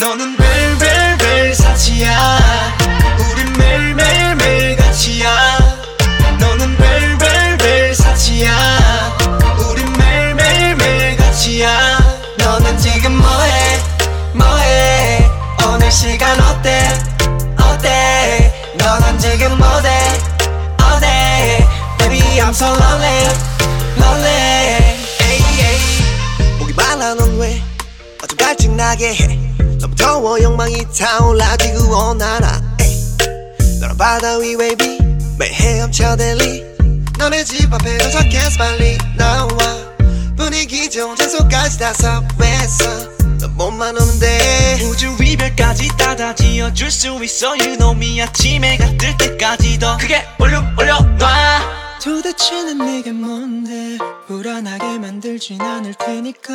너는 벨벨벨 사치야. 우린 매일매일매일 같이야. 너는 벨벨벨 사치야. 우린 매일매일매일 같이야. 너는 지금 뭐해 뭐해. 오늘 시간 어때 어때. 너는 지금 뭐해 어때. Baby I'm so lonely lonely. 목이 말라 넌 왜 어쩜 갈증나게 해. 너무 더워 욕망이 타올라 지구 온난화. 너랑 바다 위 웨이비 매일 헤엄쳐 댈리. 너네 집 앞에 도착해서 빨리 나와. 분위기 좋은 장소까지 다 섭외했어. 너 몸만 오면 돼. 우주 이별까지 따다 지어줄 수 있어. You know me. 아침에 해가 뜰 때까지 더 크게 올려놔. 도대체 난 내게 뭔데 불안하게 만들진 않을 테니까.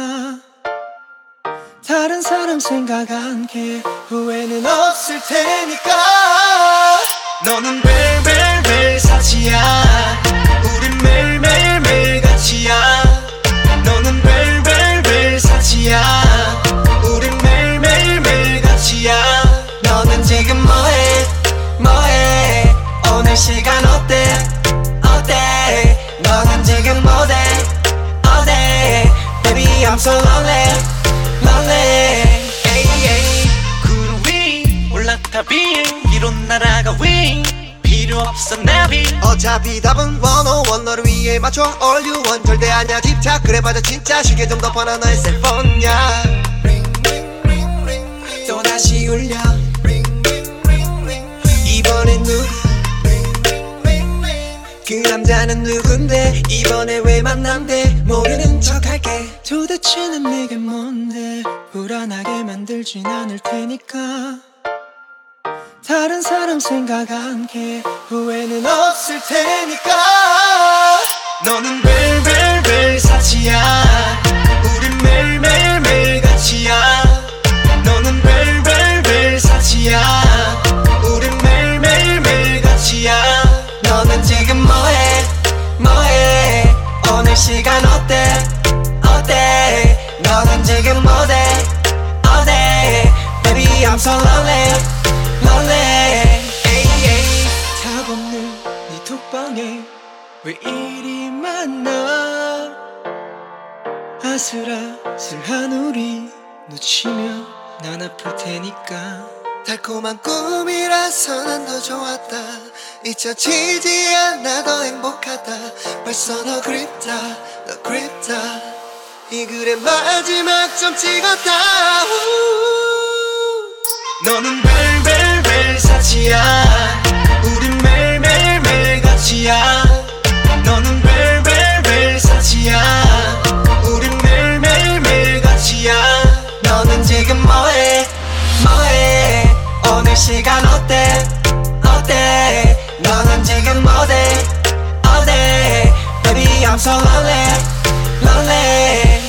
다른 사람 생각 않게 후회는 없을 테니까. 너는 벨벨벨 사치야. 우린 매일매일매일 같이야. 너는 벨벨벨 사치야. 우린 매일매일매일 같이야. 너는 지금 뭐해 뭐해. 오늘 시간 어때 어때. 너는 지금 뭐해 어때. Baby I'm so lonely lonely. 구름 위 올라타 비행 위로 날아가 윙. 필요 없어 나비. 어차피 답은 101 너를 위해 맞춰 all you want. 절대 아냐 집착 그래봐도 진짜 시계 좀 덮어놔 너의 셀폰야. 또다시 울려 이번엔 누구. 그 남자는 누군데 이번에 왜 만난대. 모르는 척할게. 도대체 난 내게 뭔데 불안하게 만들진 않을 테니까. 다른 사람 생각 않게 후회는 없을 테니까. 너는 벨벨벨 사치야. 우린 매일매일매일 같이야. 너는 벨벨벨 사치야. 우린 매일매일매일 같이야. 너는 지금 뭐해 뭐해. 오늘 시간 어때 어때. 너는 지금 뭐해 어때. Baby I'm so lonely lonely. 타고는 네 톡방에 왜 이리 많아. 아슬아슬한 우리 놓치면 난 아플 테니까. 달콤한 꿈이라서 난 더 좋았다. 잊혀지지 않아 더 행복하다. 벌써 너 그립다 너 그립다. 이 글의 마지막 점 찍었다. 너는 벨벨벨 사치야. 우린 매일매일매일 같이야. 너는 벨벨벨 사치야. 우린 매일매일매일 같이야. 너는 지금 뭐해 뭐해. 오늘 시간 어때 어때. 너는 지금 뭐해 어때. Baby I'm so lonely lonely.